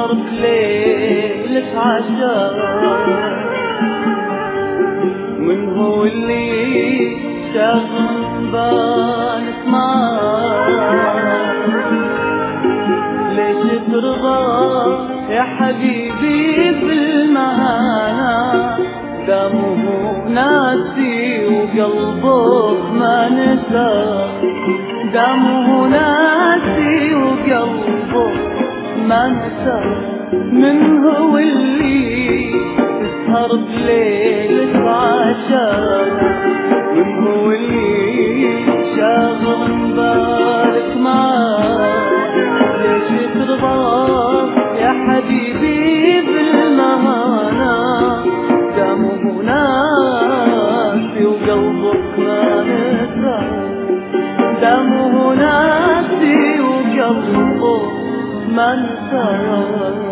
تسهر بليلة عشاء، من هو اللي شاغل بالك معاه؟ ليش ترضى يا حبيبي بالمهانة؟ دمه ناسي وقلبه ما نسى، دمه ناسي وقلبه ما نسى. من هو اللي تسهر بليلة عشاء؟ من هو اللي شاغل بالك معاه؟ ليش ترضى يا حبيبي بالمهانة؟ دمه ناسي وقلبك ما نسى، دمه ناسي وقلبه ما نسى.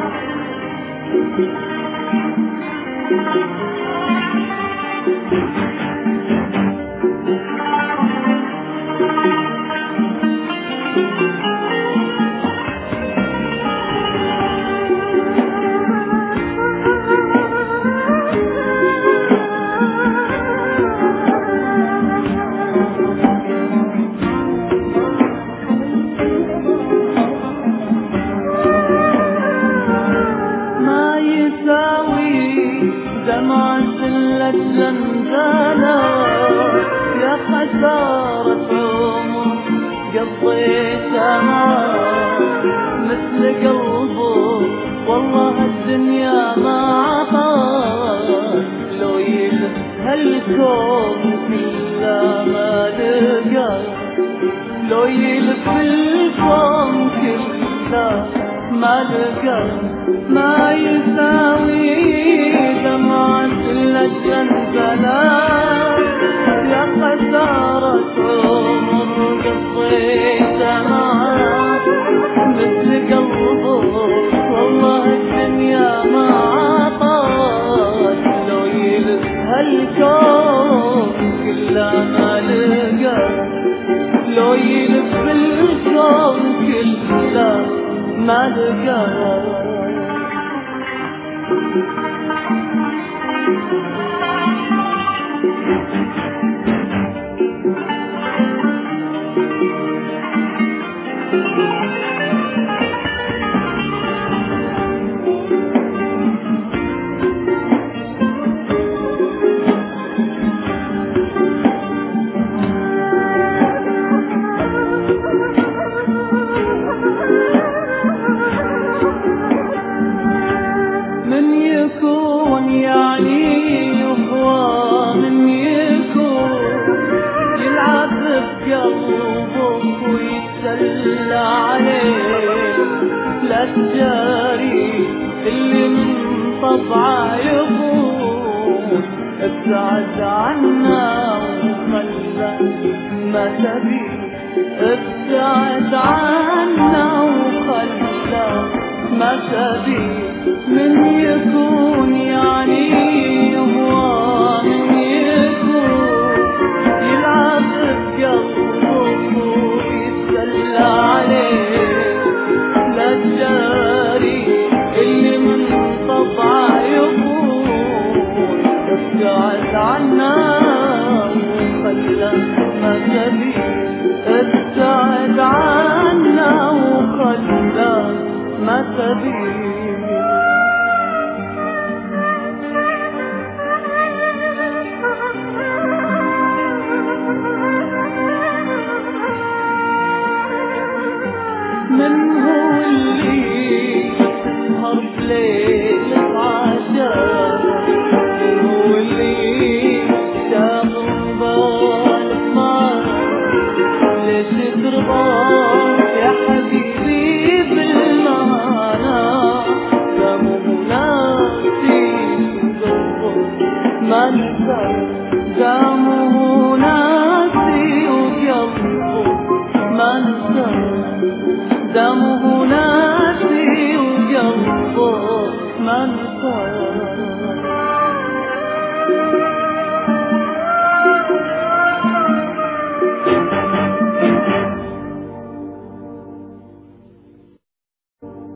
دمعة الزنزانة يا خسارة عمر قضيتها معاه، مثل قلبه والله الدنيا ما عطاه. لو يلف هالكون كله ما لقاه، لو يلف الكون كله ما لقاه. ما يساوي دمعة الزنزانة يا خسارة عمر قضيتها معاه، مثل قلبه والله الدنيا ما عطاه. لو يلف هالكون كله ما لقاه، لو يلف الكون كله ما لقاه. من يكون يعني هو من يكون يلعب بقلبك ويتسلى عليه، لا تجاري اللي من طبعه يغور. ابتعد عنا وخلى ما تبي، ابتعد عنا وخلى ما تبي. من يكون يعني هو من يكون يلعب بقلبك ويتسلى عليه، لا تجاري اللي من طبعه يغور. ابتعد عنا وخلى ما تبي، ابتعد عنا وخلى ما تبي. من هو اللي تسهر بليلة عشاء؟ من هو اللي شاغل بالك معاه؟ ليش ترضى يا حبيبي بالمهانة؟ دمه ناسي وقلبه ما